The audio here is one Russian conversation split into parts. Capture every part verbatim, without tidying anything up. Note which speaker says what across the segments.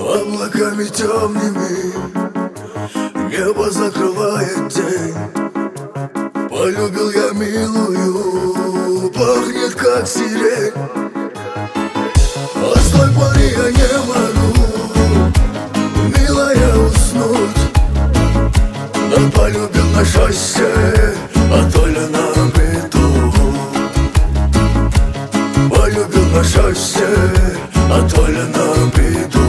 Speaker 1: Облаками темными небо закрывает день. Полюбил я милую, пахнет как сирень. А с той поры я не могу, милая, уснуть. Но полюбил на счастье, а то ли на беду. Полюбил на счастье, а то ли на беду.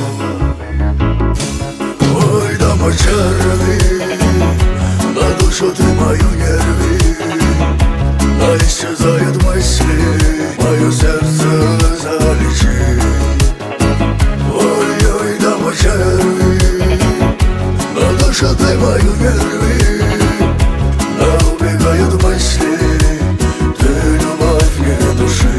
Speaker 1: Ой, дома черви, на душу ты мою не рви. А исчезают мысли, мое сердце залечи. Ой, ой, дома черви, на душу ты мою не рви. А убегают мысли, ты любовь не души.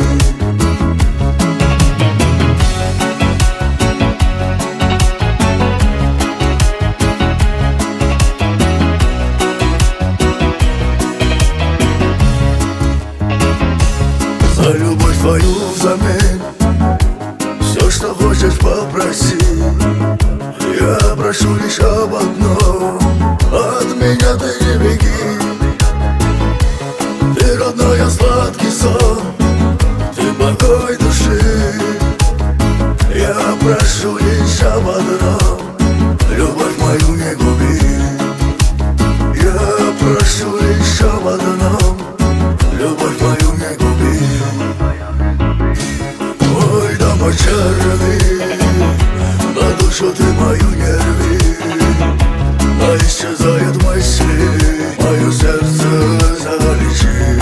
Speaker 1: За любовь твою взамен все, что хочешь, попроси. Я прошу лишь об одном: от меня ты не беги. Ты родной, сладкий сон, ты покой души. Я прошу лишь об одном: любовь мою не губи. Я прошу лишь об одном: любовь мою не губи. Ой, дома черви, на душу ты мою не рви. А исчезают мысли, мое сердце залечи.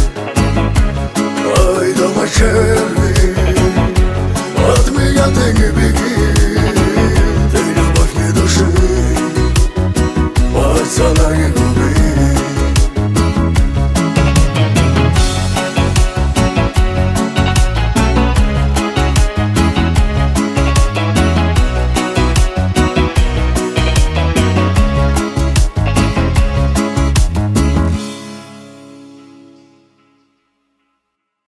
Speaker 1: Ой, дома черви, от меня ты не беги. Ты любовь не души, пацана не